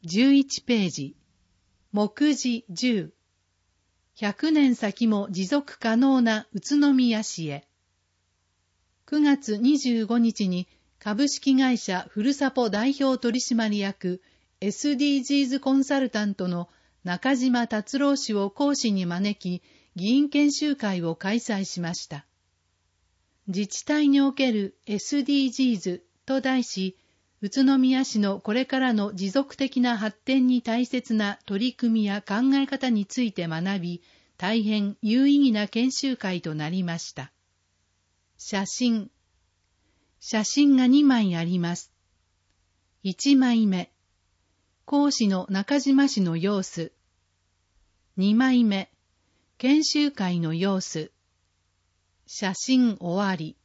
11ページ。目次10。100年先も持続可能な宇都宮市へ。9月25日に株式会社ふるさぽ代表取締役 SDGs コンサルタントの中島達郎氏を講師に招き、議員研修会を開催しました。自治体における SDGs と題し、宇都宮市のこれからの持続的な発展に大切な取り組みや考え方について学び、大変有意義な研修会となりました。写真が2枚あります。1枚目、講師の中島氏の様子。2枚目、研修会の様子。写真終わり。